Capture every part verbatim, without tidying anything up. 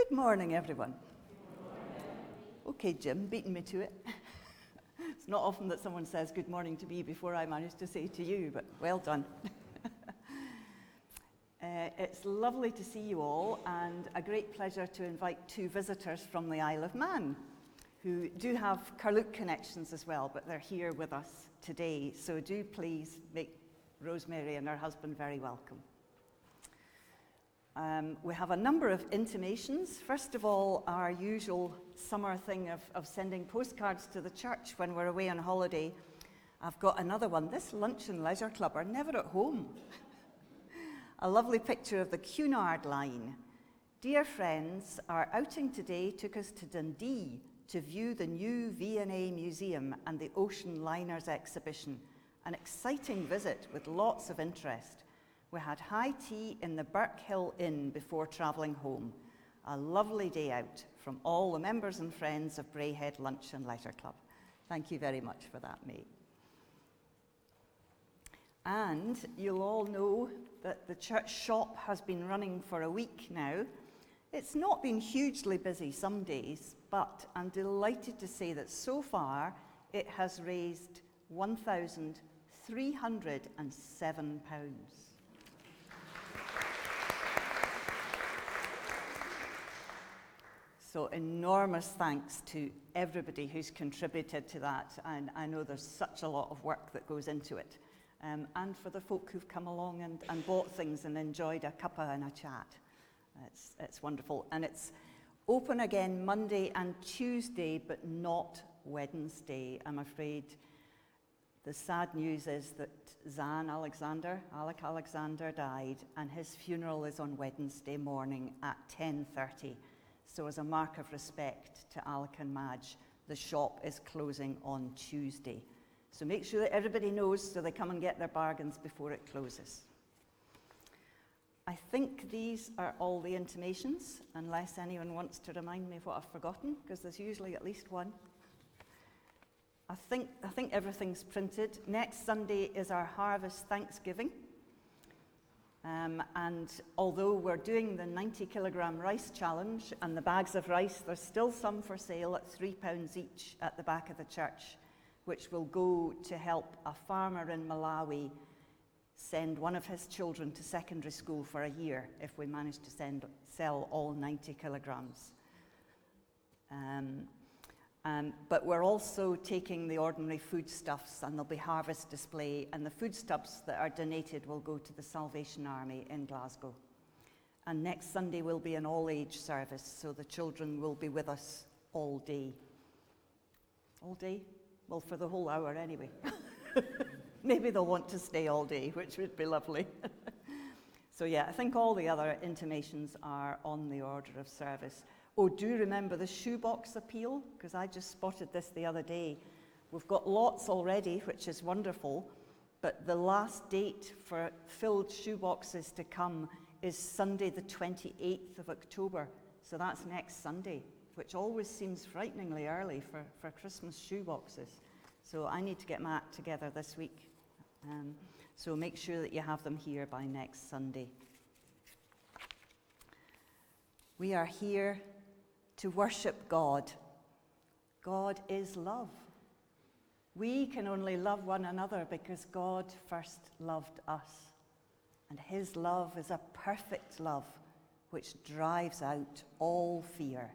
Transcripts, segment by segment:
Good morning, everyone. Okay, Jim, beating me to it. It's not often that someone says good morning to me before I manage to say to you, but well done. uh, it's lovely to see you all, and a great pleasure to invite two visitors from the Isle of Man, who do have Carluke connections as well, but they're here with us today. So do please make Rosemary and her husband very welcome. Um, we have a number of intimations. First of all, our usual summer thing of, of sending postcards to the church when we're away on holiday. I've got another one. This Lunch and Leisure Club are never at home. A lovely picture of the Cunard line. Dear friends, our outing today took us to Dundee to view the new V and A Museum and the Ocean Liners exhibition. An exciting visit with lots of interest. We had high tea in the Birkhill Inn before travelling home. A lovely day out from all the members and friends of Braehead Lunch and Leisure Club. Thank you very much for that, mate. And you'll all know that the church shop has been running for a week now. It's not been hugely busy some days, but I'm delighted to say that so far it has raised one thousand three hundred seven pounds. So enormous thanks to everybody who's contributed to that, and I know there's such a lot of work that goes into it. Um, and for the folk who've come along and, and bought things and enjoyed a cuppa and a chat. It's, it's wonderful. And it's open again Monday and Tuesday, but not Wednesday. I'm afraid the sad news is that Zan Alexander, Alec Alexander died, and his funeral is on Wednesday morning at ten thirty. So as a mark of respect to Alec and Madge, the shop is closing on Tuesday. So make sure that everybody knows so they come and get their bargains before it closes. I think these are all the intimations, unless anyone wants to remind me of what I've forgotten, because there's usually at least one. I think, I think everything's printed. Next Sunday is our Harvest Thanksgiving. Um, and although we're doing the ninety kilogram rice challenge and the bags of rice, there's still some for sale at three pounds each at the back of the church, which will go to help a farmer in Malawi send one of his children to secondary school for a year if we manage to send, sell all ninety kilograms. Um, Um, but we're also taking the ordinary foodstuffs, and there'll be harvest display, and the foodstuffs that are donated will go to the Salvation Army in Glasgow. And next Sunday will be an all-age service, so the children will be with us all day. All day? Well, for the whole hour anyway. Maybe they'll want to stay all day, which would be lovely. So yeah, I think all the other intimations are on the order of service. Oh, do remember the shoebox appeal, because I just spotted this the other day. We've got lots already, which is wonderful, but the last date for filled shoeboxes to come is Sunday the twenty-eighth of October, so that's next Sunday, which always seems frighteningly early for, for Christmas shoeboxes. So I need to get my act together this week. Um, so make sure that you have them here by next Sunday. We are here to worship God. God is love. We can only love one another because God first loved us. And his love is a perfect love which drives out all fear.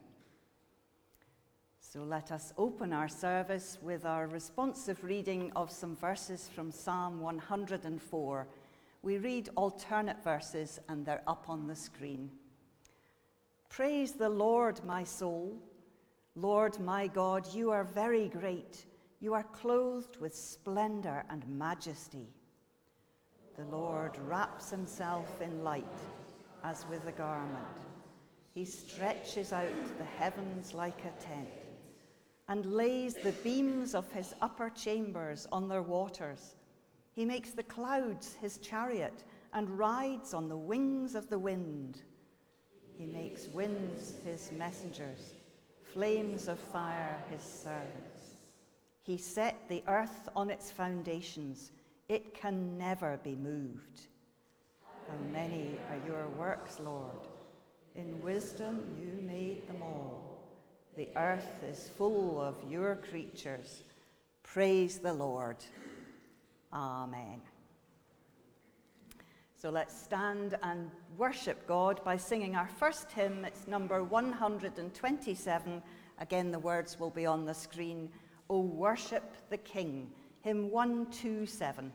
So let us open our service with our responsive reading of some verses from Psalm one hundred and four. We read alternate verses and they're up on the screen. Praise the Lord, my soul. Lord, my God, you are very great. You are clothed with splendor and majesty. The Lord wraps himself in light as with a garment. He stretches out the heavens like a tent and lays the beams of his upper chambers on their waters. He makes the clouds his chariot and rides on the wings of the wind. He makes winds his messengers, flames of fire his servants. He set the earth on its foundations. It can never be moved. How many are your works, Lord? In wisdom you made them all. The earth is full of your creatures. Praise the Lord. Amen. So let's stand and worship God by singing our first hymn. It's number one hundred twenty-seven. Again, the words will be on the screen. O worship the King. Hymn one two seven.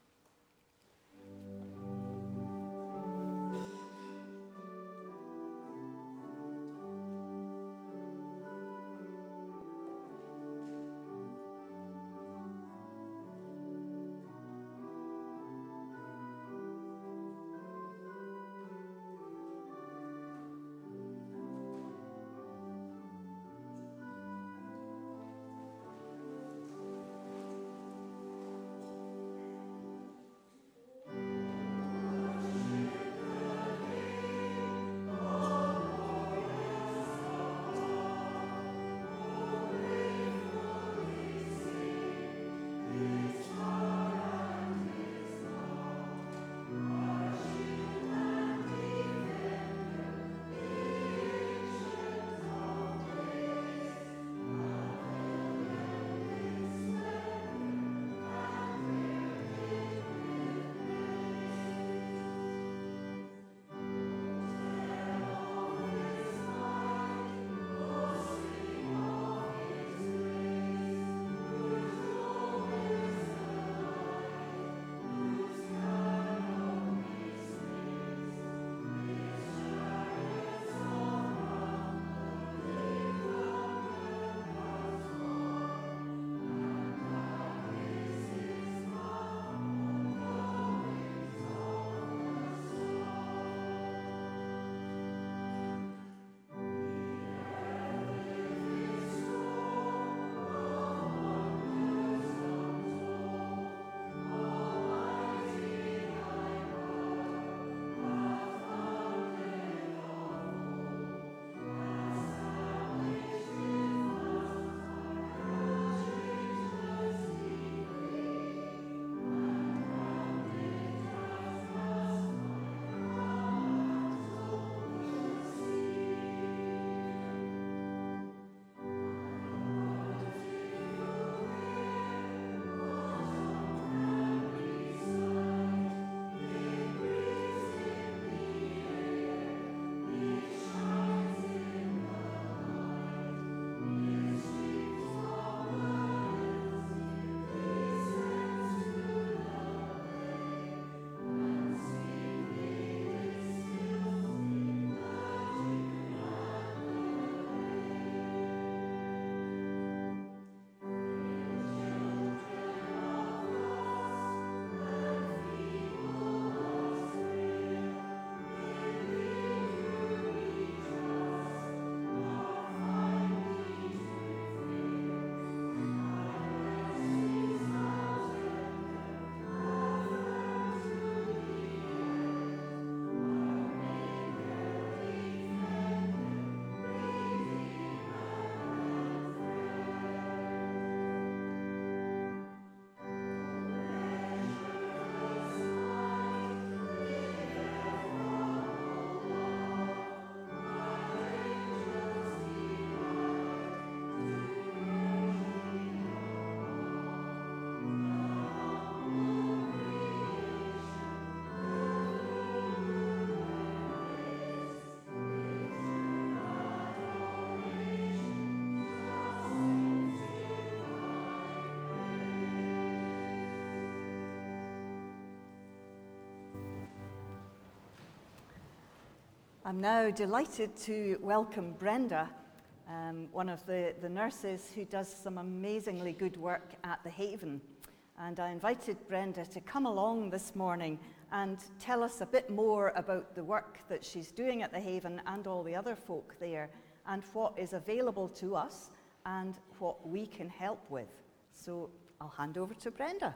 I'm now delighted to welcome Brenda, um, one of the, the nurses who does some amazingly good work at the Haven. And I invited Brenda to come along this morning and tell us a bit more about the work that she's doing at the Haven and all the other folk there, and what is available to us and what we can help with. So I'll hand over to Brenda.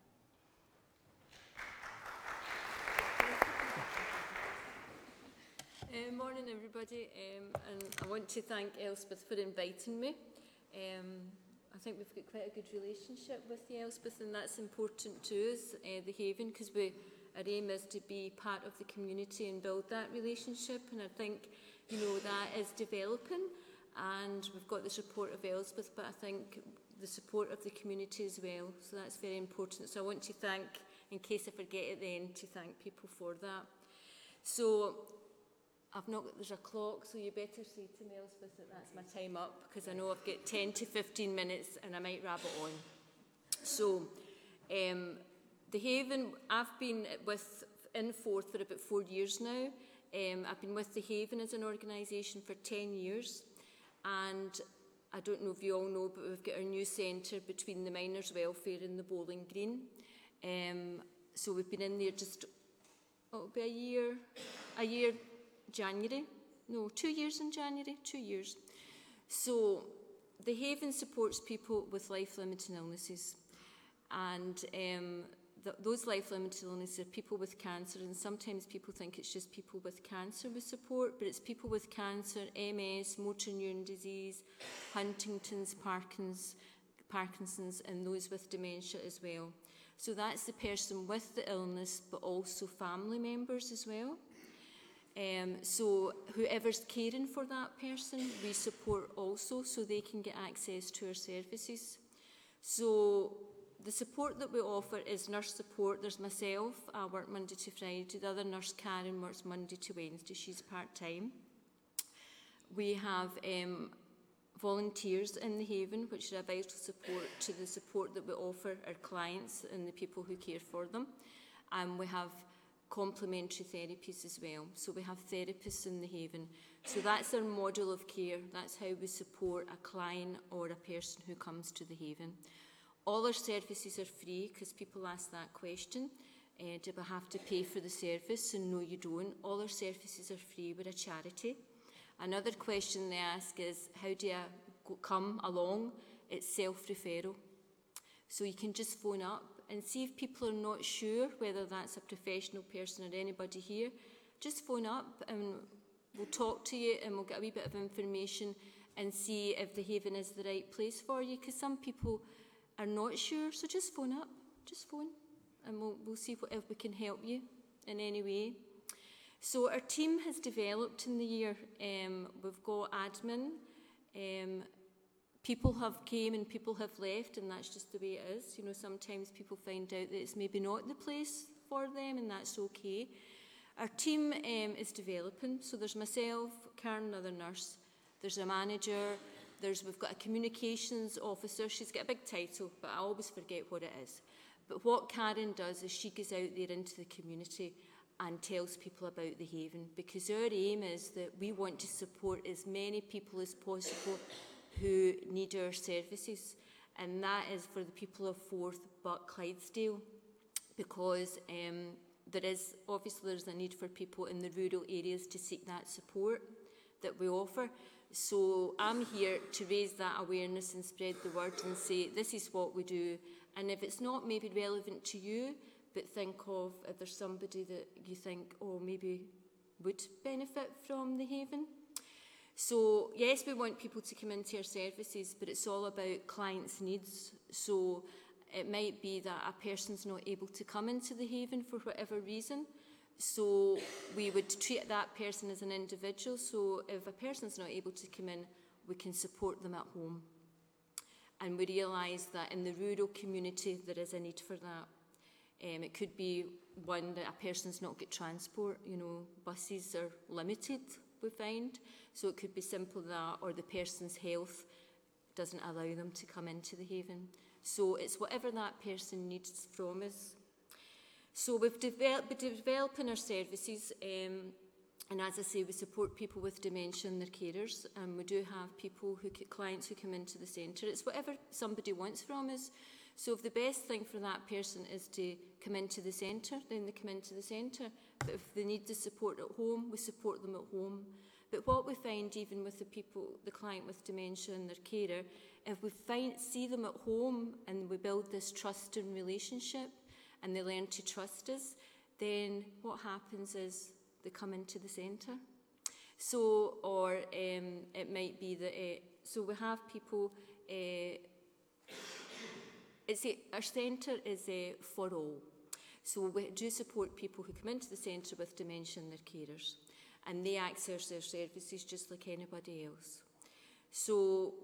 Uh, morning everybody, um, and I want to thank Elspeth for inviting me. Um, I think we've got quite a good relationship with the Elspeth, and that's important to us, uh, the Haven, because we our aim is to be part of the community and build that relationship, and I think, you know, that is developing, and we've got the support of Elspeth, but I think the support of the community as well, so that's very important. So I want to thank, in case I forget at the end, to thank people for that. So I've not got, there's a clock, so you better say to me, Elspeth, that that's my time up, because I know I've got ten to fifteen minutes and I might rabbit on. So, um, the Haven, I've been with in Forth for about four years now. Um, I've been with the Haven as an organisation for ten years, and I don't know if you all know, but we've got our new centre between the Miners' Welfare and the Bowling Green. Um, so we've been in there just, oh, it'll be a year, a year, January, no, two years in January, two years. So the Haven supports people with life-limiting illnesses, and um, th those life-limiting illnesses are people with cancer, and sometimes people think it's just people with cancer with support, but it's people with cancer, M S, motor neurone disease, Huntington's, Parkinson's, Parkinson's, and those with dementia as well. So that's the person with the illness, but also family members as well. Um, so whoever's caring for that person, we support also, so they can get access to our services. So the support that we offer is nurse support. There's myself, I work Monday to Friday. The other nurse, Karen, works Monday to Wednesday. She's part-time. We have um, volunteers in the Haven, which are a vital support to the support that we offer our clients and the people who care for them. And we have complementary therapies as well. So we have therapists in the Haven. So that's our model of care. That's how we support a client or a person who comes to the Haven. All our services are free, because people ask that question. Uh, do we have to pay for the service? And no, you don't. All our services are free. We're a charity. Another question they ask is, how do I go, come along? It's self-referral. So you can just phone up and see if people are not sure whether that's a professional person or anybody here. Just phone up and we'll talk to you, and we'll get a wee bit of information and see if the Haven is the right place for you, because some people are not sure. So just phone up, just phone, and we'll, we'll see what, if we can help you in any way. So our team has developed in the year. Um, we've got admin. Um, people have came and people have left, and that's just the way it is. You know, sometimes people find out that it's maybe not the place for them, and that's okay. Our team um, is developing. So there's myself, Karen, another nurse. There's a manager. There's, we've got a communications officer. She's got a big title, but I always forget what it is. But what Karen does is she goes out there into the community and tells people about the Haven, because our aim is that we want to support as many people as possible who need our services, and that is for the people of Forth but Clydesdale, because um, there is obviously there's a need for people in the rural areas to seek that support that we offer. So I'm here to raise that awareness and spread the word and say this is what we do, and if it's not maybe relevant to you, but think of if there's somebody that you think, oh, maybe would benefit from the Haven. So yes, we want people to come into our services, but it's all about clients' needs. So it might be that a person's not able to come into the Haven for whatever reason. So we would treat that person as an individual. So if a person's not able to come in, we can support them at home. And we realise that in the rural community, there is a need for that. Um, it could be one that a person's not get transport. You know, buses are limited, we find. So it could be simple that, or the person's health doesn't allow them to come into the Haven. So it's whatever that person needs from us. So we've developed, been developing our services, um, and as I say, we support people with dementia and their carers, and we do have people, who clients who come into the centre. It's whatever somebody wants from us. So if the best thing for that person is to come into the centre, then they come into the centre. But if they need the support at home, we support them at home. But what we find, even with the people, the client with dementia and their carer, if we find, see them at home and we build this trust and relationship and they learn to trust us, then what happens is they come into the centre. So, or um, it might be that, uh, so we have people, uh, it's a, our centre is uh, for all. So we do support people who come into the centre with dementia and their carers, and they access their services just like anybody else. So,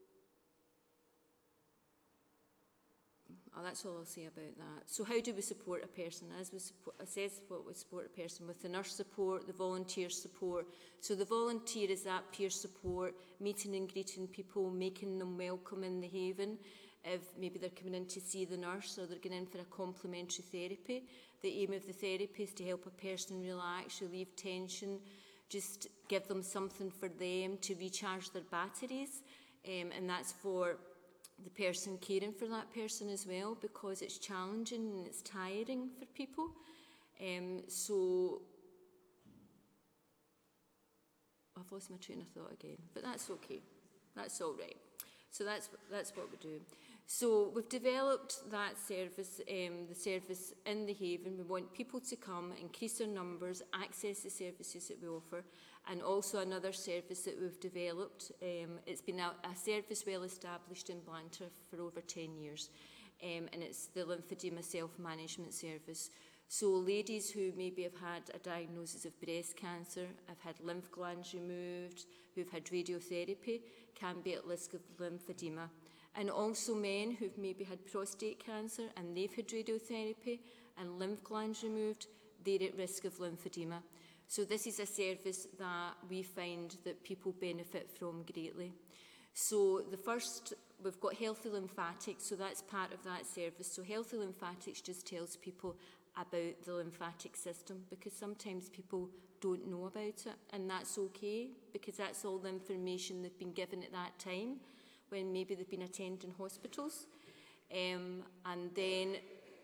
oh, that's all I'll say about that. So how do we support a person? As we support, I says what we support a person with: the nurse support, the volunteer support. So the volunteer is that peer support, meeting and greeting people, making them welcome in the haven. If maybe they're coming in to see the nurse or they're going in for a complementary therapy. The aim of the therapy is to help a person relax, relieve tension, just give them something for them to recharge their batteries. Um, and that's for the person caring for that person as well, because it's challenging and it's tiring for people. Um, so I've lost my train of thought again, but that's okay. That's all right. So that's that's what we do. So we've developed that service, um, the service in the haven. We want people to come, increase their numbers, access the services that we offer, and also another service that we've developed. Um, it's been a, a service well established in Blantyre for over ten years, um, and it's the lymphedema self-management service. So ladies who maybe have had a diagnosis of breast cancer, have had lymph glands removed, who've had radiotherapy, can be at risk of lymphedema. And also men who've maybe had prostate cancer and they've had radiotherapy and lymph glands removed, they're at risk of lymphedema. So this is a service that we find that people benefit from greatly. So the first, we've got healthy lymphatics, so that's part of that service. So healthy lymphatics just tells people about the lymphatic system, because sometimes people don't know about it, and that's okay, because that's all the information they've been given at that time when maybe they've been attending hospitals. Um, and then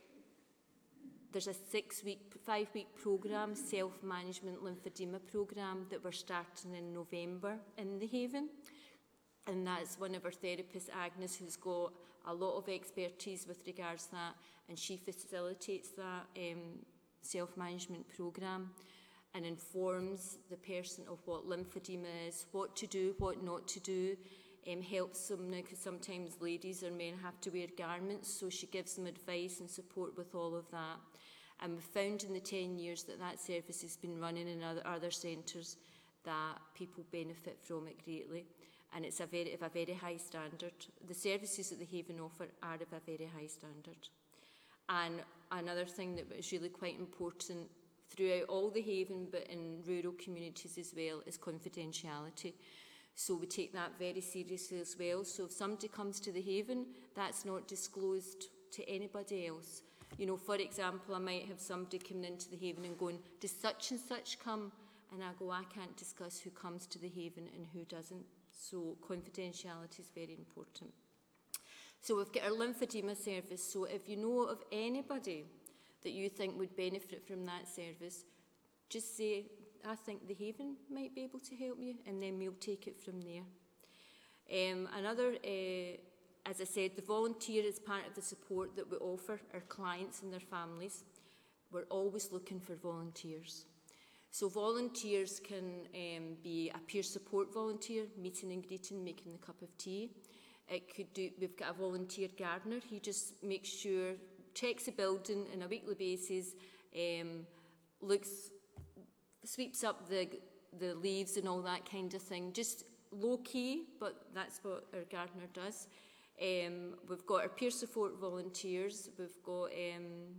there's a six-week, five-week programme, self-management lymphedema programme that we're starting in November in the Haven. And that's one of our therapists, Agnes, who's got a lot of expertise with regards to that, and she facilitates that um, self-management programme and informs the person of what lymphedema is, what to do, what not to do, um, helps them now, because sometimes ladies or men have to wear garments, so she gives them advice and support with all of that. And we've found in the ten years that that service has been running in other, other centres that people benefit from it greatly. And it's a very, of a very high standard. The services that the Haven offer are of a very high standard. And another thing that is really quite important throughout all the Haven, but in rural communities as well, is confidentiality. So we take that very seriously as well. So if somebody comes to the Haven, that's not disclosed to anybody else. You know, for example, I might have somebody coming into the Haven and going, does such and such come? And I go, I can't discuss who comes to the Haven and who doesn't. So confidentiality is very important. So we've got our lymphedema service. So if you know of anybody that you think would benefit from that service, just say, I think the Haven might be able to help you, and then we'll take it from there. Um, another, uh, as I said, the volunteer is part of the support that we offer our clients and their families. We're always looking for volunteers. So volunteers can um, be a peer support volunteer, meeting and greeting, making the cup of tea. It could do, we've got a volunteer gardener. He just makes sure, checks the building on a weekly basis, um, looks, sweeps up the the leaves and all that kind of thing. Just low key, but that's what our gardener does. Um, we've got our peer support volunteers. We've got um,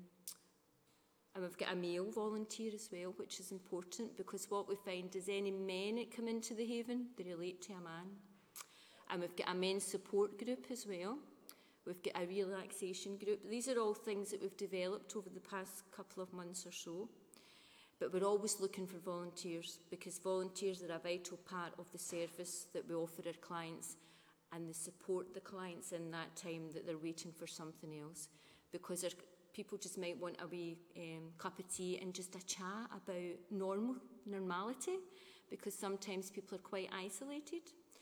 And we've got a male volunteer as well, which is important, because what we find is any men that come into the Haven, they relate to a man. And we've got a men's support group as well. We've got a relaxation group. These are all things that we've developed over the past couple of months or so. But we're always looking for volunteers, because volunteers are a vital part of the service that we offer our clients, and they support the clients in that time that they're waiting for something else. Because our people just might want a wee um, cup of tea and just a chat about normal normality, because sometimes people are quite isolated.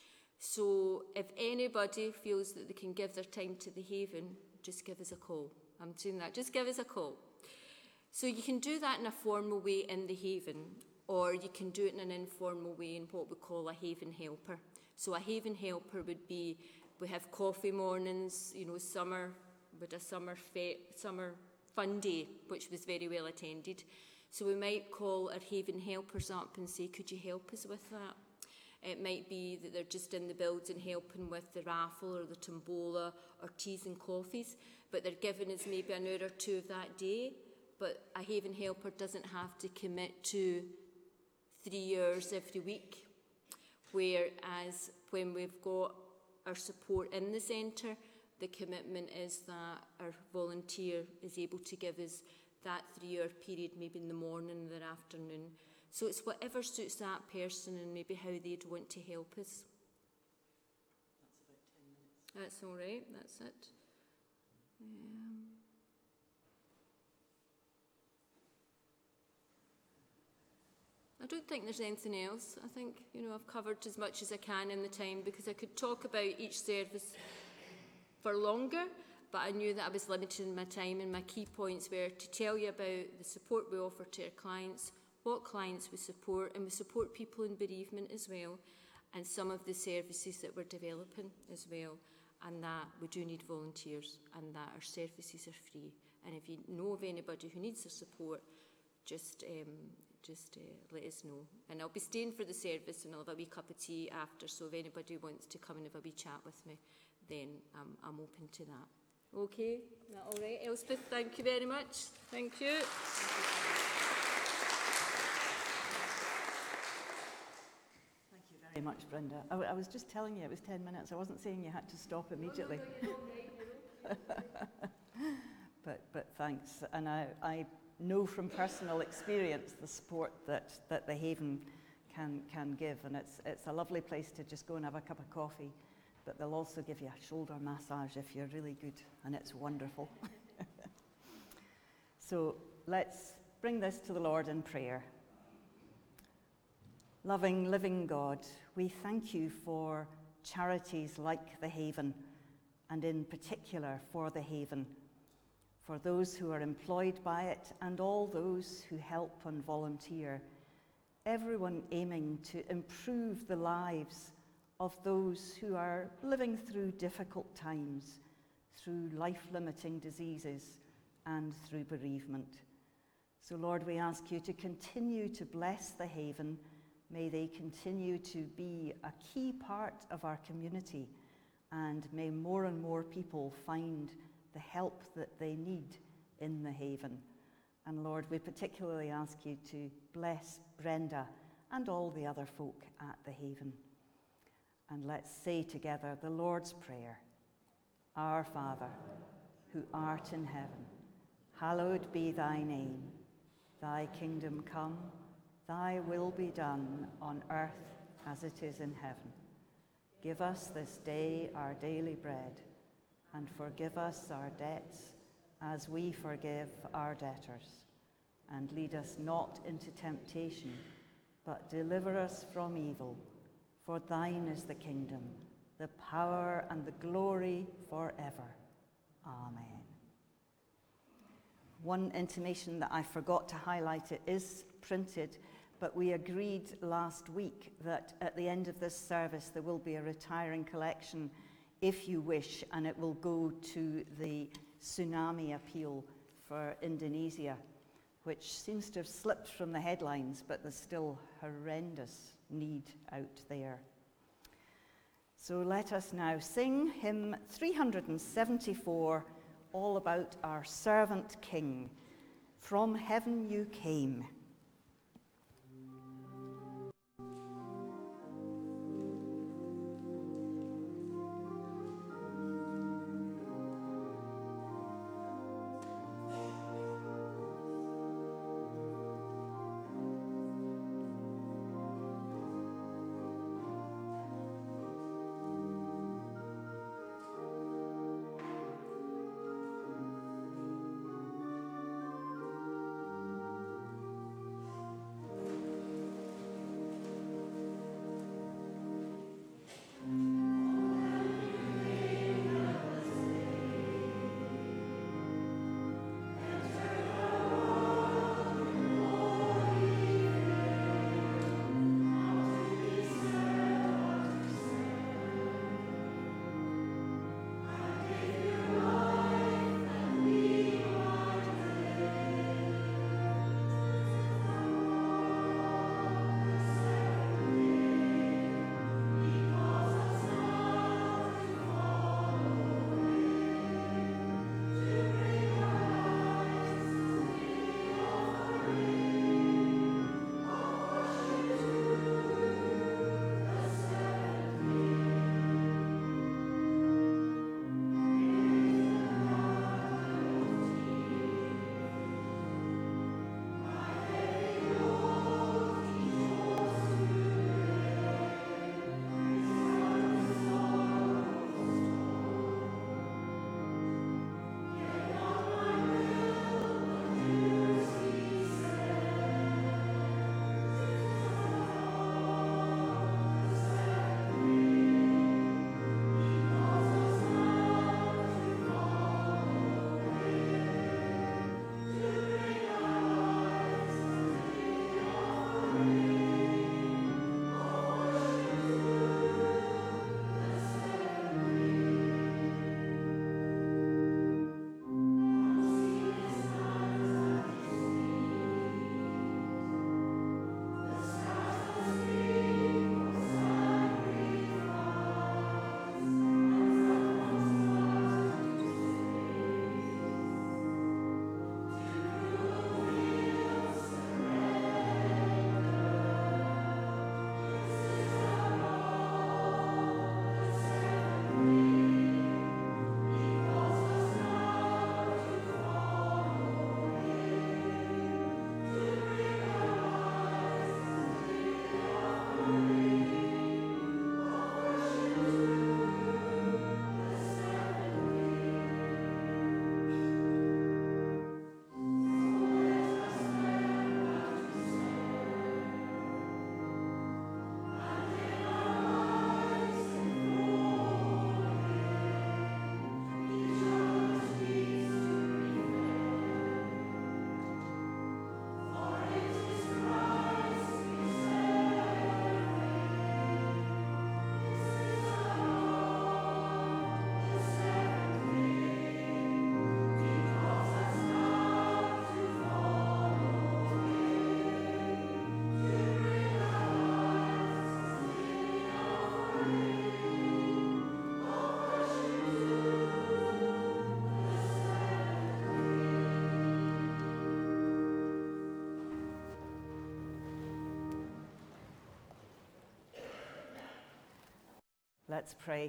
So if anybody feels that they can give their time to the Haven, just give us a call. I'm doing that. Just give us a call. So you can do that in a formal way in the Haven, or you can do it in an informal way in what we call a Haven helper. So a Haven helper would be, we have coffee mornings, you know, summer, with a summer fe- summer Fun Day, which was very well attended. So we might call our Haven helpers up and say, could you help us with that? It might be that they're just in the building helping with the raffle or the tombola or teas and coffees, but they're giving us maybe an hour or two of that day. But a Haven helper doesn't have to commit to three hours every week, whereas when we've got our support in the centre, the commitment is that our volunteer is able to give us that three-hour period, maybe in the morning or the afternoon. So it's whatever suits that person and maybe how they'd want to help us. That's about ten minutes. That's all right, that's it. Um, I don't think there's anything else. I think, you know, I've covered as much as I can in the time, because I could talk about each service for longer, but I knew that I was limited in my time, and my key points were to tell you about the support we offer to our clients, what clients we support, and we support people in bereavement as well, and some of the services that we're developing as well, and that we do need volunteers, and that our services are free. And if you know of anybody who needs our support, just um, just uh, let us know. And I'll be staying for the service, and I'll have a wee cup of tea after, so if anybody wants to come and have a wee chat with me, then um, I'm open to that. Okay, is that all right? Elspeth, thank you very much. Thank you. Thank you very much, Brenda. I, I was just telling you it was ten minutes. I wasn't saying you had to stop immediately. No, no, no, you're all right, you're all right. but, but thanks. And I, I know from personal experience the support that, that the Haven can, can give. And it's, it's a lovely place to just go and have a cup of coffee. But they'll also give you a shoulder massage if you're really good, and it's wonderful. So let's bring this to the Lord in prayer. Loving, living God, we thank you for charities like the Haven, and in particular for the Haven, for those who are employed by it and all those who help and volunteer, everyone aiming to improve the lives of those who are living through difficult times, through life-limiting diseases, and through bereavement. So, Lord, we ask you to continue to bless the Haven. May they continue to be a key part of our community, and may more and more people find the help that they need in the Haven. And Lord, we particularly ask you to bless Brenda and all the other folk at the Haven. And let's say together the Lord's Prayer. Our Father, who art in heaven, hallowed be thy name. Thy kingdom come, thy will be done on earth as it is in heaven. Give us this day our daily bread, and forgive us our debts as we forgive our debtors. And lead us not into temptation, but deliver us from evil. For thine is the kingdom, the power, and the glory forever. Amen. One intimation that I forgot to highlight, it is printed, but we agreed last week that at the end of this service there will be a retiring collection if you wish, and it will go to the tsunami appeal for Indonesia, which seems to have slipped from the headlines, but there's still horrendous need out there. So let us now sing hymn three hundred seventy-four, all about our servant King. From heaven you came. Let's pray.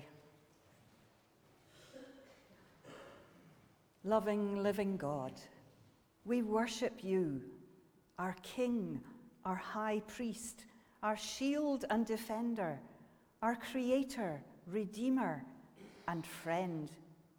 Loving, living God, we worship you, our King, our High Priest, our shield and defender, our Creator, Redeemer, and friend.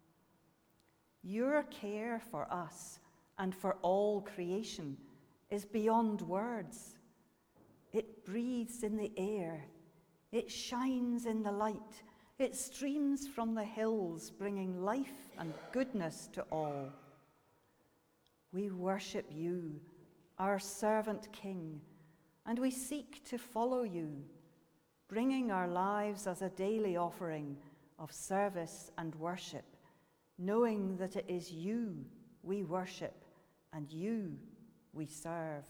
Your care for us and for all creation is beyond words. It breathes in the air. It shines in the light. It streams from the hills, bringing life and goodness to all. We worship you, our servant King, and we seek to follow you, bringing our lives as a daily offering of service and worship, knowing that it is you we worship and you we serve.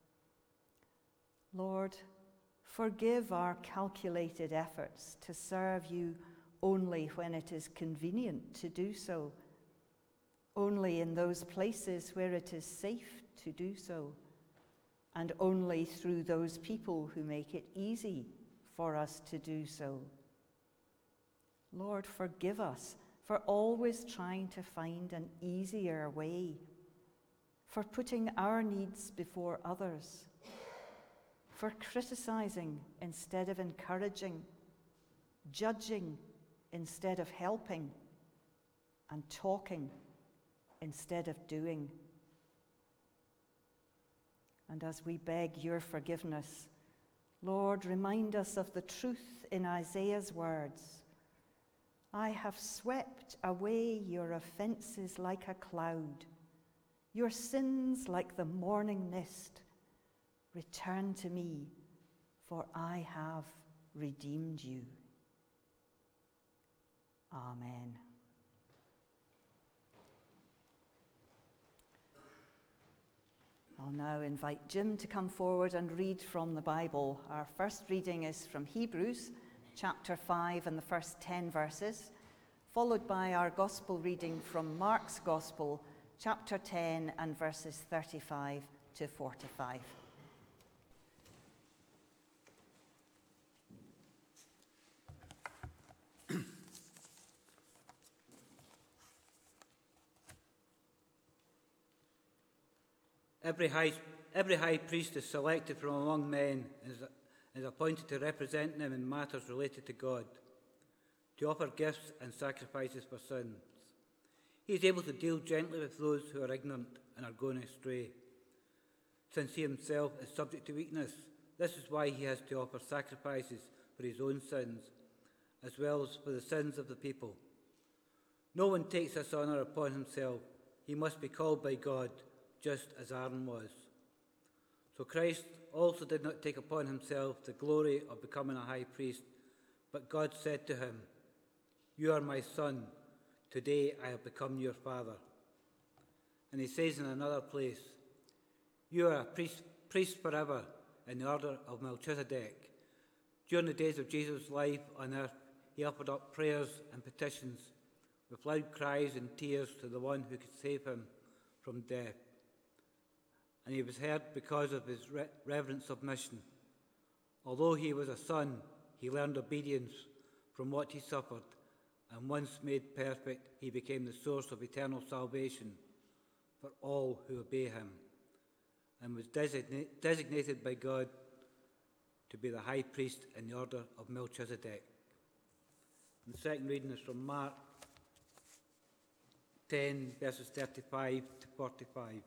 Lord, forgive our calculated efforts to serve you only when it is convenient to do so, only in those places where it is safe to do so, and only through those people who make it easy for us to do so. Lord, forgive us for always trying to find an easier way, for putting our needs before others, for criticizing instead of encouraging, judging instead of helping, and talking instead of doing. And as we beg your forgiveness, Lord, remind us of the truth in Isaiah's words. I have swept away your offenses like a cloud, your sins like the morning mist. Return to me, for I have redeemed you. Amen. I'll now invite Jim to come forward and read from the Bible. Our first reading is from Hebrews, chapter five and the first ten verses, followed by our gospel reading from Mark's Gospel, chapter ten and verses thirty-five to forty-five. Every high, every high priest is selected from among men and is, is appointed to represent them in matters related to God, to offer gifts and sacrifices for sins. He is able to deal gently with those who are ignorant and are going astray. Since he himself is subject to weakness, this is why he has to offer sacrifices for his own sins, as well as for the sins of the people. No one takes this honour upon himself. He must be called by God, just as Aaron was. So Christ also did not take upon himself the glory of becoming a high priest, but God said to him, "You are my son, today I have become your father." And he says in another place, "You are a priest, priest forever in the order of Melchizedek." During the days of Jesus' life on earth, he offered up prayers and petitions with loud cries and tears to the one who could save him from death. And he was heard because of his re- reverent submission. Although he was a son, he learned obedience from what he suffered, and once made perfect, he became the source of eternal salvation for all who obey him, and was designa- designated by God to be the high priest in the order of Melchizedek. And the second reading is from Mark ten, verses thirty-five to forty-five.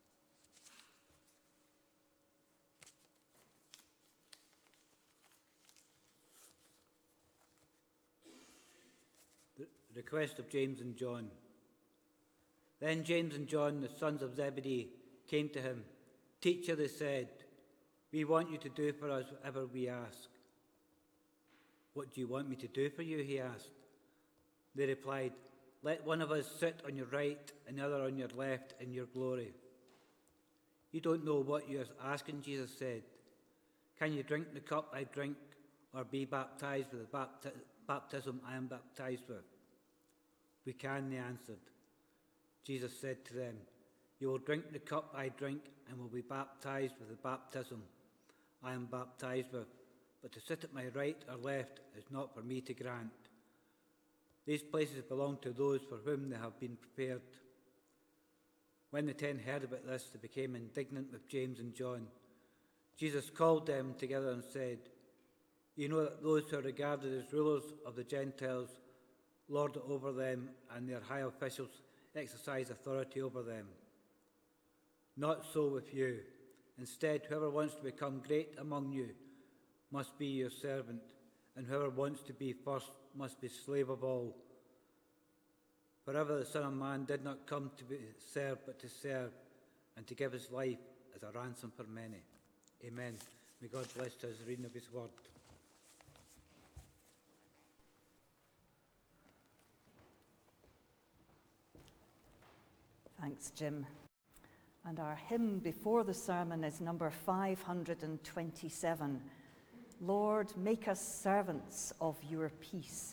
The request of James and John. Then James and John, the sons of Zebedee, came to him. "Teacher," they said, "we want you to do for us whatever we ask." "What do you want me to do for you?" he asked. They replied, "Let one of us sit on your right and the other on your left in your glory." "You don't know what you are asking," Jesus said. "Can you drink the cup I drink, or be baptized with the bapti- baptism I am baptized with?" "We can," they answered. Jesus said to them, "You will drink the cup I drink and will be baptized with the baptism I am baptized with, but to sit at my right or left is not for me to grant. These places belong to those for whom they have been prepared. When the ten heard about this, they became indignant with James and John. Jesus called them together and said, "You know that those who are regarded as rulers of the Gentiles lord it over them, and their high officials exercise authority over them. Not so with you. Instead, whoever wants to become great among you must be your servant, and whoever wants to be first must be slave of all. For ever the Son of Man did not come to be served, but to serve, and to give his life as a ransom for many." Amen. May God bless us the reading of his word. Thanks, Jim. And our hymn before the sermon is number five hundred twenty-seven. Lord, make us servants of your peace.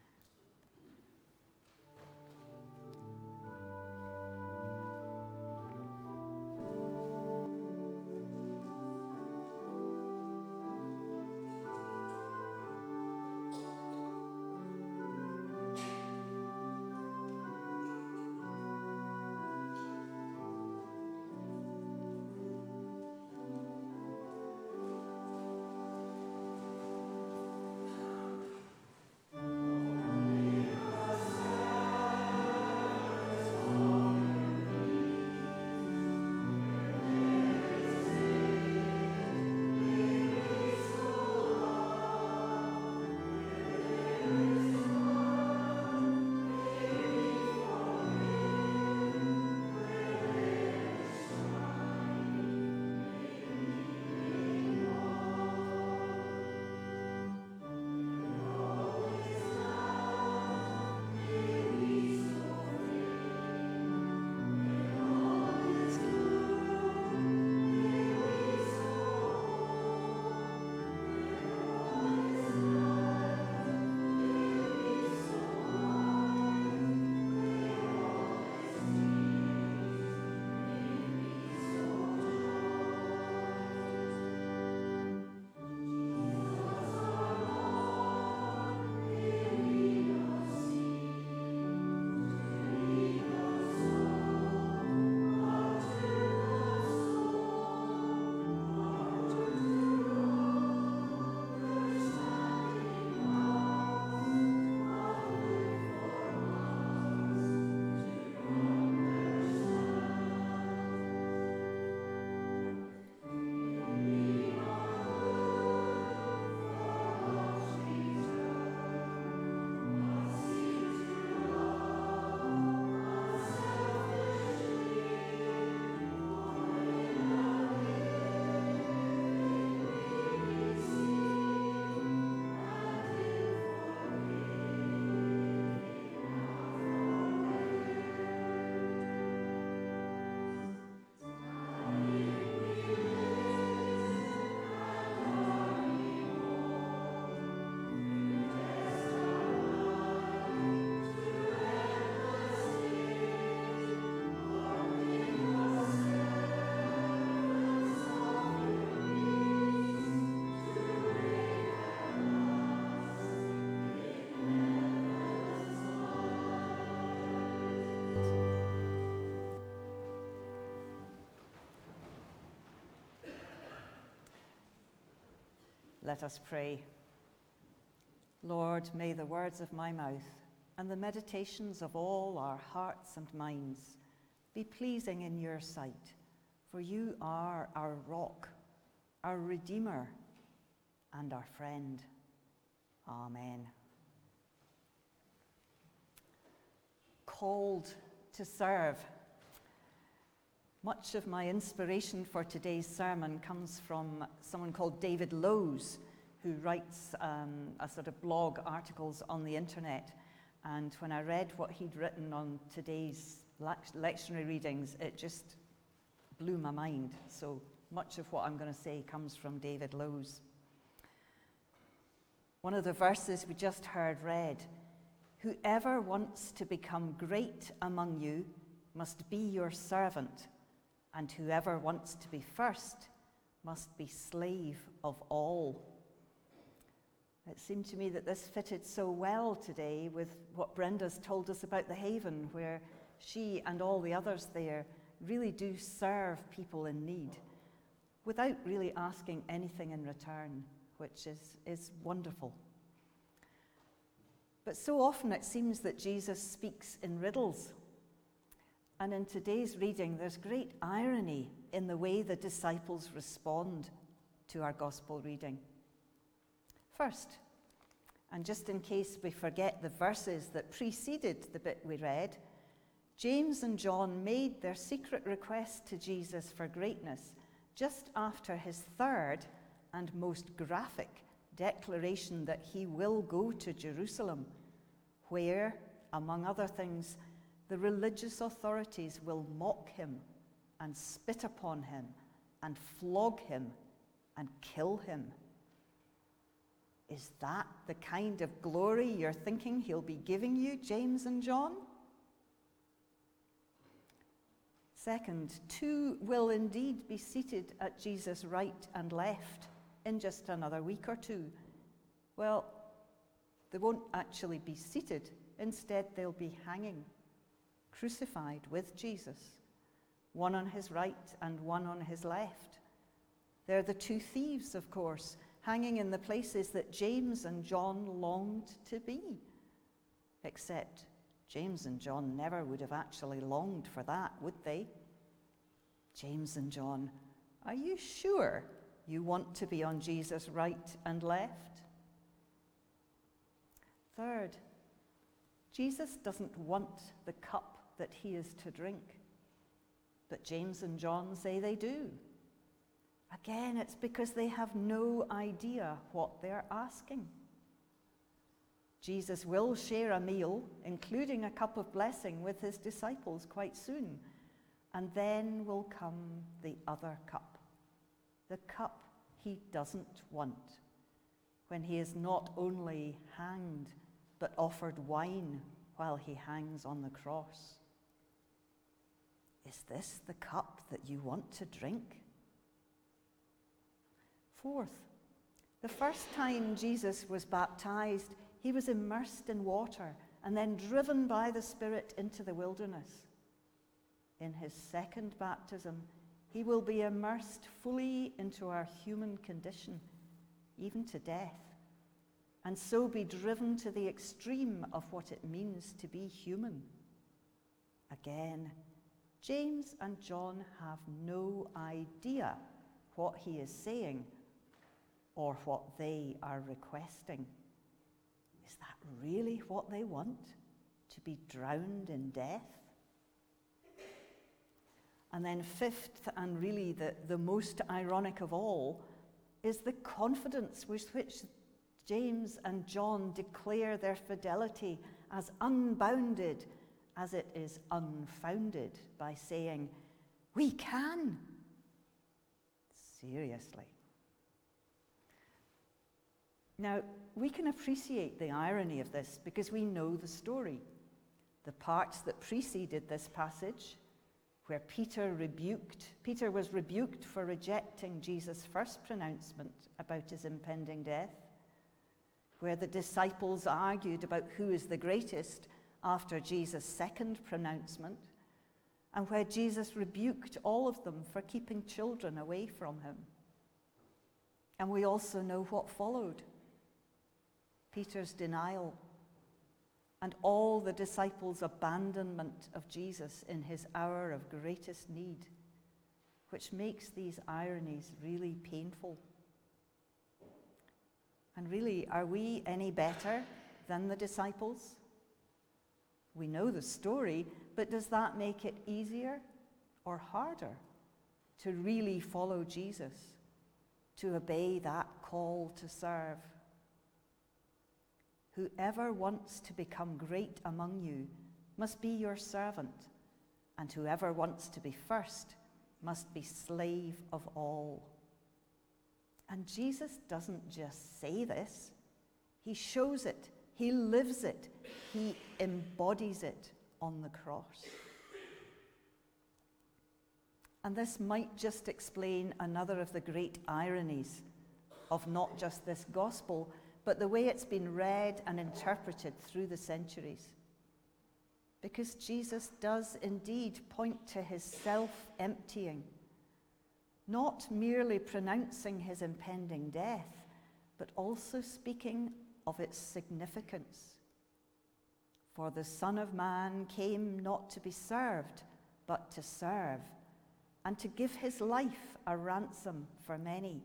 Let us pray. Lord, may the words of my mouth and the meditations of all our hearts and minds be pleasing in your sight, for you are our rock, our Redeemer, and our friend. Amen. Called to serve. Much of my inspiration for today's sermon comes from someone called David Lowes, who writes um, a sort of blog articles on the internet. And when I read what he'd written on today's lectionary readings, it just blew my mind. So much of what I'm going to say comes from David Lowes. One of the verses we just heard read, "Whoever wants to become great among you must be your servant, and whoever wants to be first must be slave of all." It seemed to me that this fitted so well today with what Brenda's told us about the Haven, where she and all the others there really do serve people in need without really asking anything in return, which is, is wonderful. But so often it seems that Jesus speaks in riddles. And in today's reading, there's great irony in the way the disciples respond to our gospel reading. First, and just in case we forget the verses that preceded the bit we read, James and John made their secret request to Jesus for greatness just after his third and most graphic declaration that he will go to Jerusalem, where, among other things, the religious authorities will mock him and spit upon him and flog him and kill him. Is that the kind of glory you're thinking he'll be giving you, James and John? Second, two will indeed be seated at Jesus' right and left in just another week or two. Well, they won't actually be seated. Instead, they'll be hanging, crucified with Jesus, one on his right and one on his left. They're the two thieves, of course, hanging in the places that James and John longed to be. Except James and John never would have actually longed for that, would they? James and John, are you sure you want to be on Jesus' right and left? Third, Jesus doesn't want the cup that he is to drink, but James and John say they do. Again, it's because they have no idea what they're asking. Jesus will share a meal, including a cup of blessing, with his disciples quite soon, and then will come the other cup, the cup he doesn't want, when he is not only hanged, but offered wine while he hangs on the cross. Is this the cup that you want to drink? Fourth, the first time Jesus was baptized, he was immersed in water and then driven by the Spirit into the wilderness. In his second baptism, he will be immersed fully into our human condition, even to death, and so be driven to the extreme of what it means to be human. Again, James and John have no idea what he is saying or what they are requesting. Is that really what they want? To be drowned in death? And then fifth, and really the, the most ironic of all, is the confidence with which James and John declare their fidelity as unbounded as it is unfounded by saying, "We can." Seriously. Now, we can appreciate the irony of this because we know the story. The parts that preceded this passage, where Peter rebuked, Peter was rebuked for rejecting Jesus' first pronouncement about his impending death, where the disciples argued about who is the greatest after Jesus' second pronouncement, and where Jesus rebuked all of them for keeping children away from him. And we also know what followed. Peter's denial, and all the disciples' abandonment of Jesus in his hour of greatest need, which makes these ironies really painful. And really, are we any better than the disciples? We know the story, but does that make it easier or harder to really follow Jesus, to obey that call to serve? Whoever wants to become great among you must be your servant, and whoever wants to be first must be slave of all. And Jesus doesn't just say this, he shows it, he lives it, he embodies it on the cross. And this might just explain another of the great ironies of not just this gospel, but the way it's been read and interpreted through the centuries. Because Jesus does indeed point to his self-emptying, not merely pronouncing his impending death, but also speaking of its significance. For the Son of Man came not to be served, but to serve, and to give his life a ransom for many.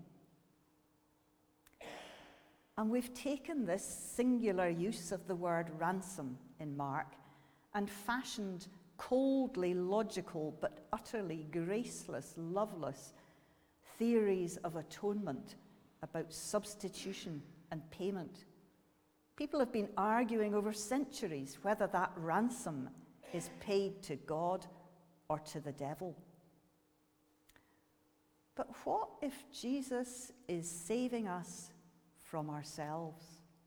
And we've taken this singular use of the word ransom in Mark and fashioned coldly logical but utterly graceless, loveless theories of atonement about substitution and payment. People have been arguing over centuries whether that ransom is paid to God or to the devil. But what if Jesus is saving us from ourselves?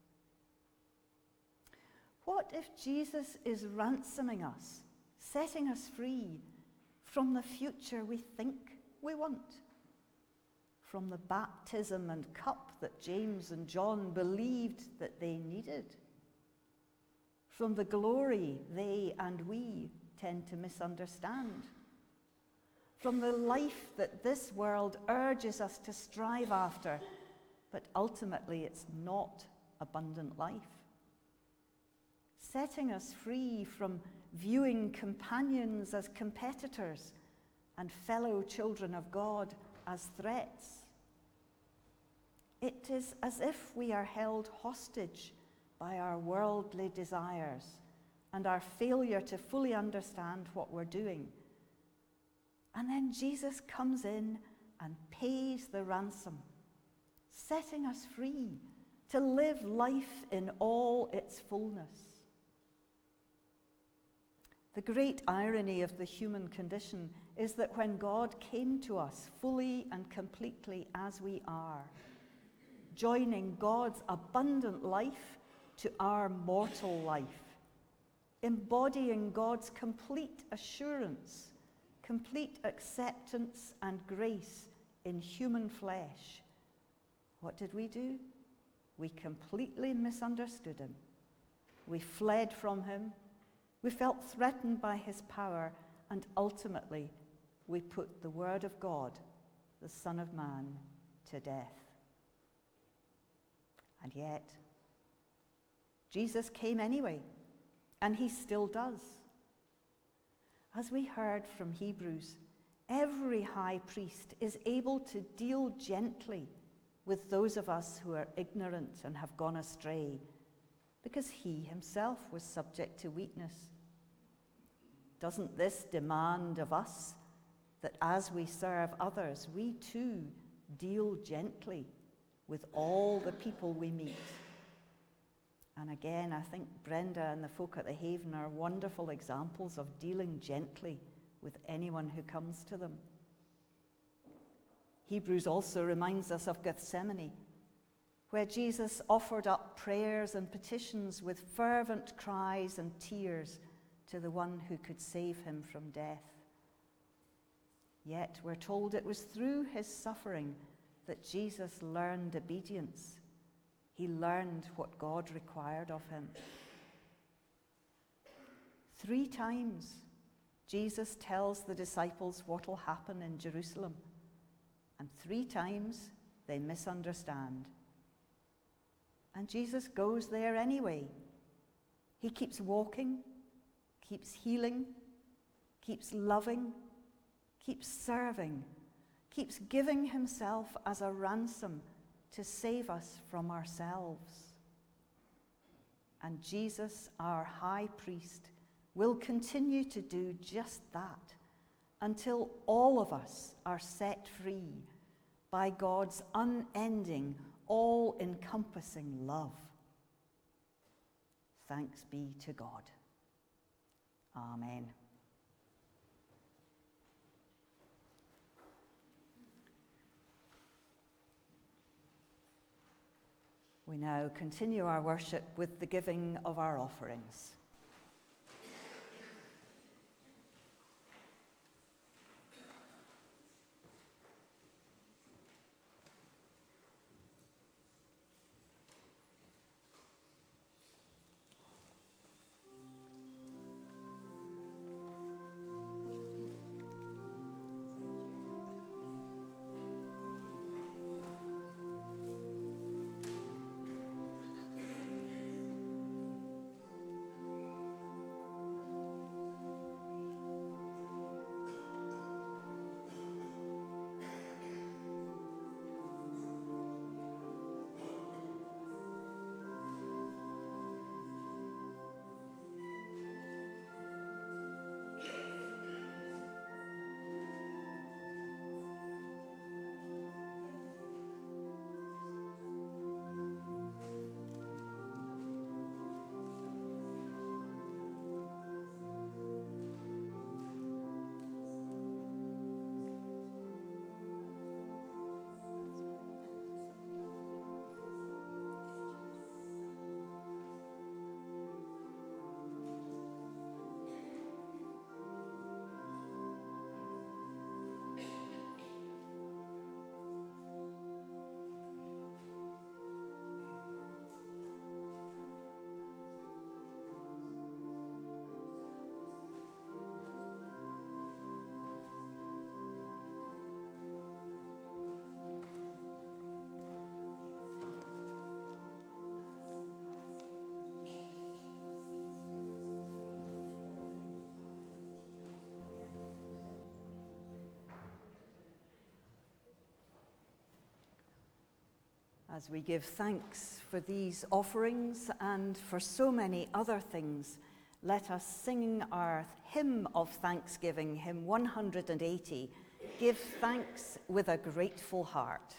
What if Jesus is ransoming us, setting us free from the future we think we want? From the baptism and cup that James and John believed that they needed? From the glory they and we tend to misunderstand? From the life that this world urges us to strive after, but ultimately it's not abundant life? Setting us free from viewing companions as competitors and fellow children of God as threats? It is as if we are held hostage by our worldly desires and our failure to fully understand what we're doing. And then Jesus comes in and pays the ransom, setting us free to live life in all its fullness. The great irony of the human condition is that when God came to us fully and completely as we are, joining God's abundant life to our mortal life, embodying God's complete assurance, complete acceptance and grace in human flesh, what did we do? We completely misunderstood him. We fled from him. We felt threatened by his power, and ultimately we put the Word of God, the Son of Man, to death. And yet, Jesus came anyway, and he still does. As we heard from Hebrews, every high priest is able to deal gently with those of us who are ignorant and have gone astray, because he himself was subject to weakness. Doesn't this demand of us that as we serve others, we too deal gently with all the people we meet? And again, I think Brenda and the folk at the Haven are wonderful examples of dealing gently with anyone who comes to them. Hebrews also reminds us of Gethsemane, where Jesus offered up prayers and petitions with fervent cries and tears to the one who could save him from death. Yet we're told it was through his suffering that Jesus learned obedience. He learned what God required of him. Three times, Jesus tells the disciples what will happen in Jerusalem, and three times they misunderstand. And Jesus goes there anyway. He keeps walking, keeps healing, keeps loving, keeps serving, keeps giving himself as a ransom to save us from ourselves. And Jesus, our high priest, will continue to do just that until all of us are set free by God's unending, all-encompassing love. Thanks be to God. Amen. We now continue our worship with the giving of our offerings. As we give thanks for these offerings and for so many other things, let us sing our hymn of thanksgiving, hymn one hundred eighty, Give Thanks with a Grateful Heart.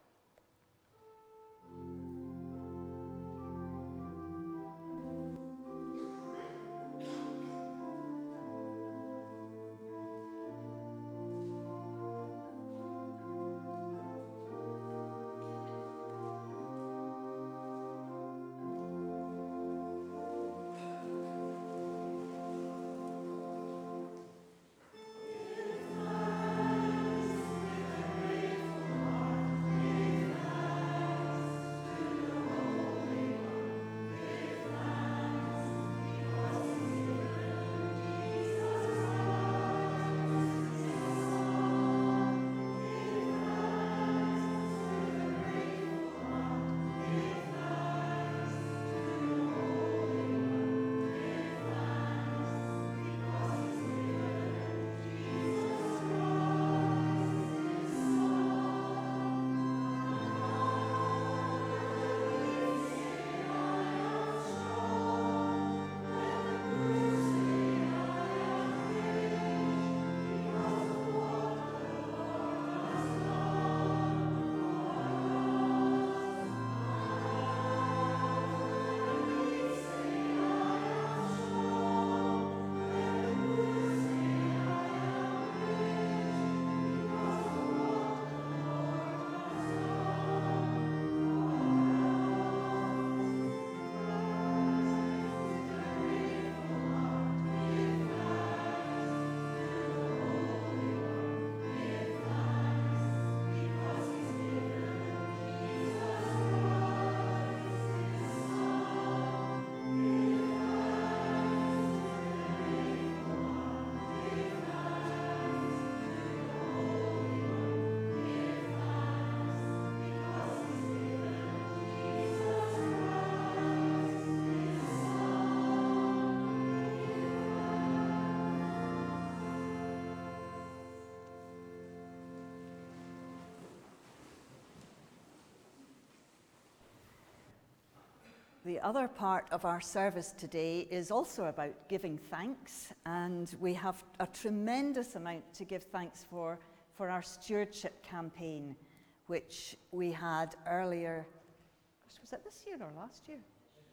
The other part of our service today is also about giving thanks, and we have a tremendous amount to give thanks for for our stewardship campaign, which we had earlier. Was it this year or last year?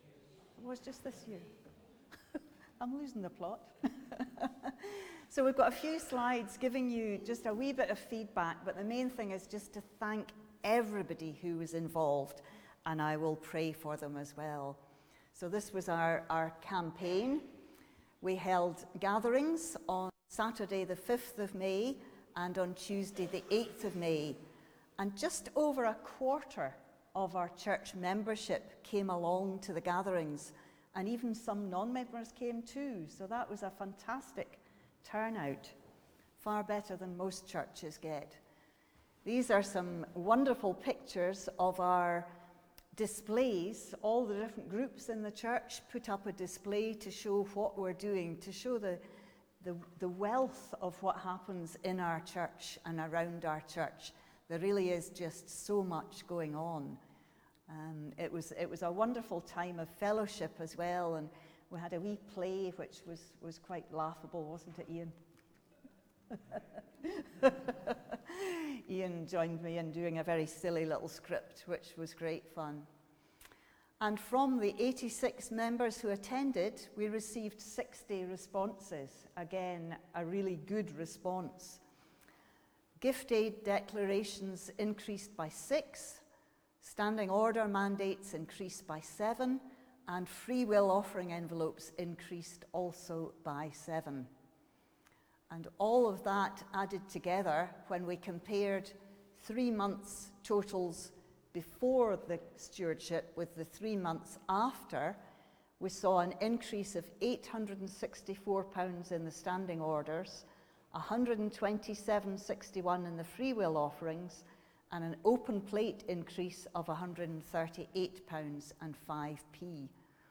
It was just this year. I'm losing the plot. So we've got a few slides giving you just a wee bit of feedback, but the main thing is just to thank everybody who was involved, and I will pray for them as well. So this was our, our campaign. We held gatherings on Saturday the fifth of May and on Tuesday the eighth of May. And just over a quarter of our church membership came along to the gatherings, and even some non-members came too. So that was a fantastic turnout, far better than most churches get. These are some wonderful pictures of our displays. All the different groups in the church put up a display to show what we're doing, to show the, the, the wealth of what happens in our church and around our church. There really is just so much going on. Um, it was it was a wonderful time of fellowship as well, and we had a wee play which was, was quite laughable, wasn't it, Ian? Ian joined me in doing a very silly little script, which was great fun. And from the eighty-six members who attended, we received sixty responses. Again, a really good response. Gift aid declarations increased by six, standing order mandates increased by seven, and free will offering envelopes increased also by seven. And all of that added together, when we compared three months totals before the stewardship with the three months after, we saw an increase of eight hundred sixty-four pounds in the standing orders, one hundred twenty-seven pounds sixty-one in the free will offerings, and an open plate increase of one hundred thirty-eight pounds and five p.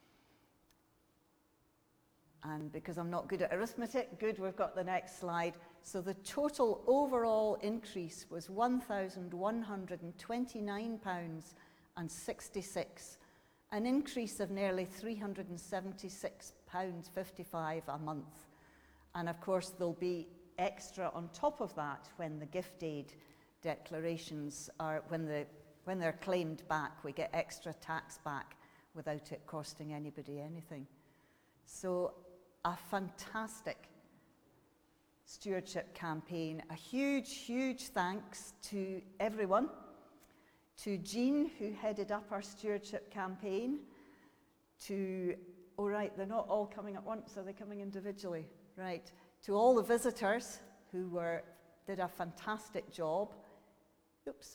And because I'm not good at arithmetic, good, we've got the next slide. So the total overall increase was one thousand one hundred twenty-nine pounds sixty-six, an increase of nearly three hundred seventy-six pounds fifty-five a month. And of course, there'll be extra on top of that when the gift aid declarations are, when, the, when they're claimed back, we get extra tax back without it costing anybody anything. So a fantastic stewardship campaign. A huge, huge thanks to everyone, to Jean, who headed up our stewardship campaign, to, oh right, they're not all coming at once, are they coming individually? Right. To all the visitors who were, did a fantastic job. Oops.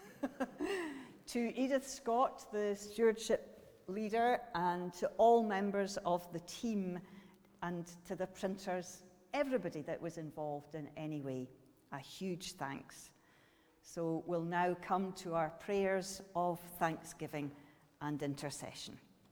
To Edith Scott, the stewardship leader, and to all members of the team, and to the printers, everybody that was involved in any way, a huge thanks. So we'll now come to our prayers of thanksgiving and intercession.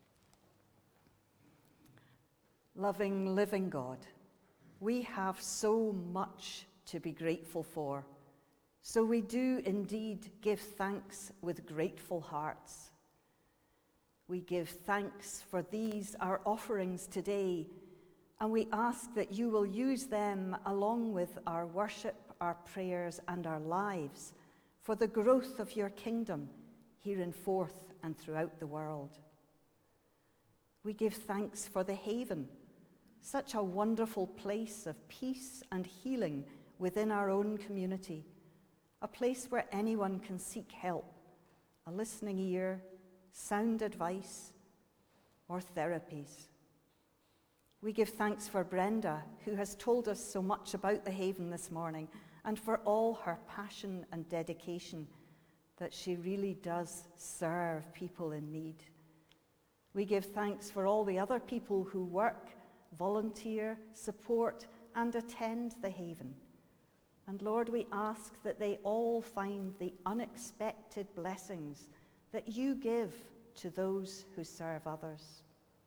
Loving, living God, we have so much to be grateful for. So we do indeed give thanks with grateful hearts. We give thanks for these, our offerings today, and we ask that you will use them along with our worship, our prayers, and our lives for the growth of your kingdom here in Forth and throughout the world. We give thanks for the Haven, such a wonderful place of peace and healing within our own community, a place where anyone can seek help, a listening ear, sound advice, or therapies. We give thanks for Brenda, who has told us so much about the Haven this morning, and for all her passion and dedication, that she really does serve people in need. We give thanks for all the other people who work, volunteer, support, and attend the Haven. And Lord, we ask that they all find the unexpected blessings that you give to those who serve others.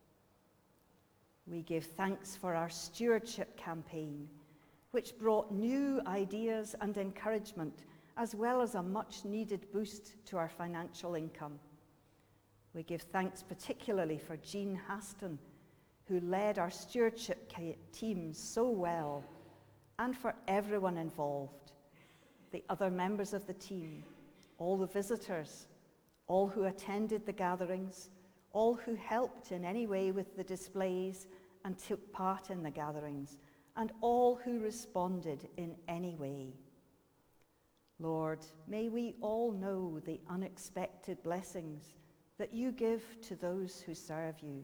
We give thanks for our stewardship campaign, which brought new ideas and encouragement, as well as a much-needed boost to our financial income. We give thanks particularly for Jean Haston, who led our stewardship team so well, and for everyone involved, the other members of the team, all the visitors, all who attended the gatherings, all who helped in any way with the displays and took part in the gatherings, and all who responded in any way. Lord, may we all know the unexpected blessings that you give to those who serve you.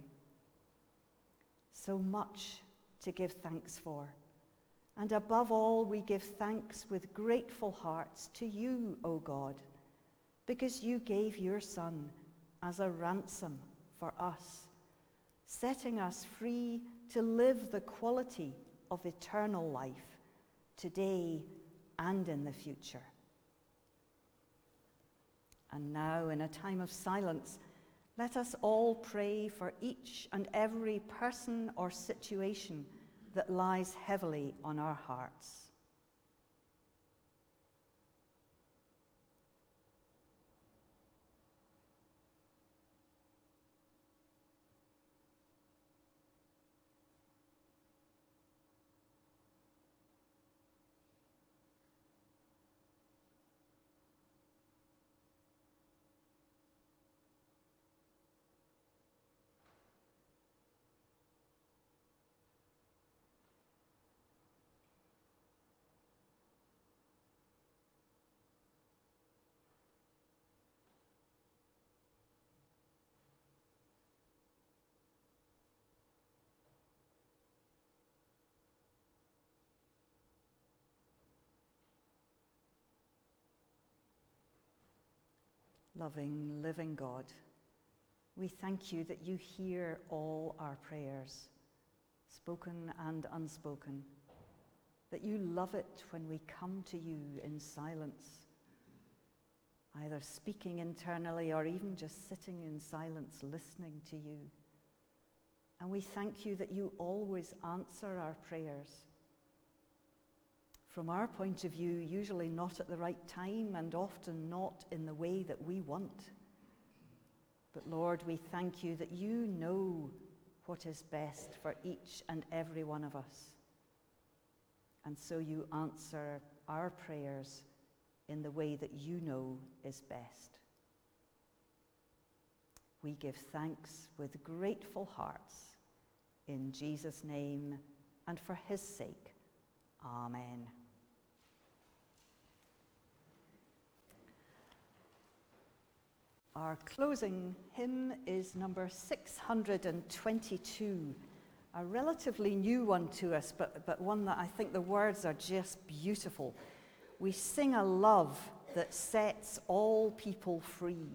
So much to give thanks for. And above all, we give thanks with grateful hearts to you, O God, because you gave your Son as a ransom for us, setting us free to live the quality of eternal life today and in the future. And now, in a time of silence, let us all pray for each and every person or situation that lies heavily on our hearts. Loving, living God, we thank you that you hear all our prayers, spoken and unspoken, that you love it when we come to you in silence, either speaking internally or even just sitting in silence listening to you. And we thank you that you always answer our prayers. From our point of view, usually not at the right time and often not in the way that we want. But Lord, we thank you that you know what is best for each and every one of us. And so you answer our prayers in the way that you know is best. We give thanks with grateful hearts in Jesus' name and for his sake. Amen. Our closing hymn is number six hundred twenty-two, a relatively new one to us, but, but one that I think the words are just beautiful. We sing a love that sets all people free.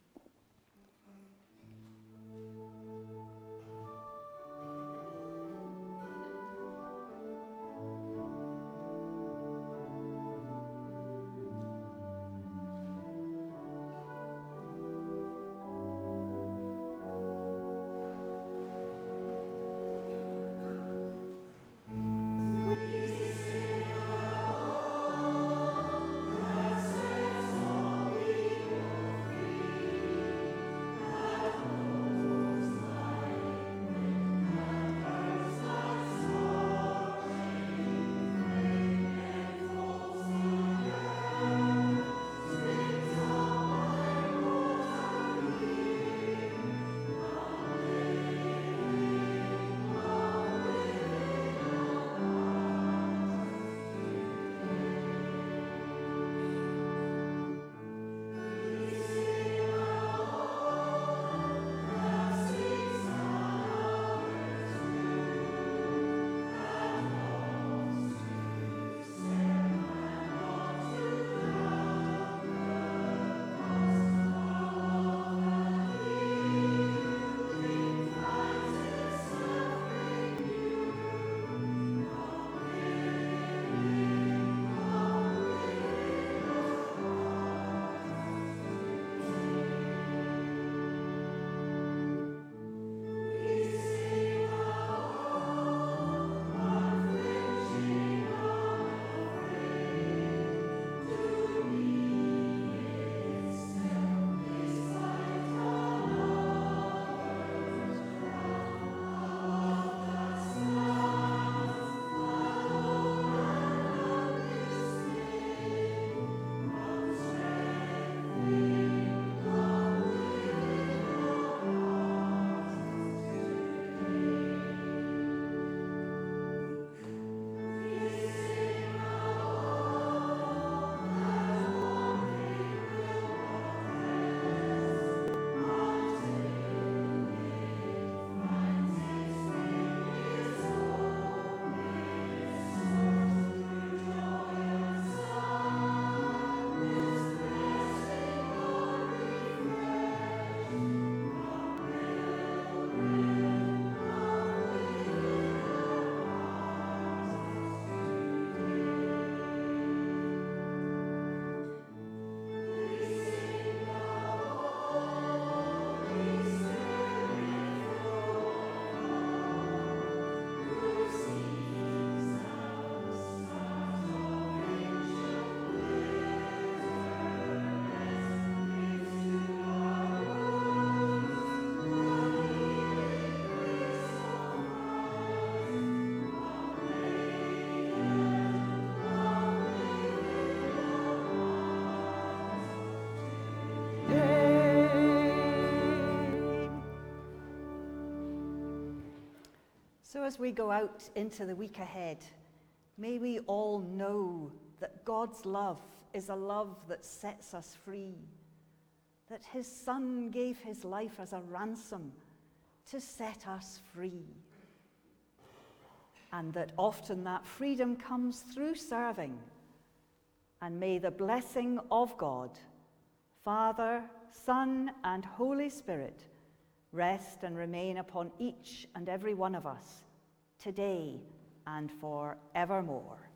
So as we go out into the week ahead, may we all know that God's love is a love that sets us free, that his Son gave his life as a ransom to set us free, and that often that freedom comes through serving. And may the blessing of God, Father, Son, and Holy Spirit rest and remain upon each and every one of us today and forevermore.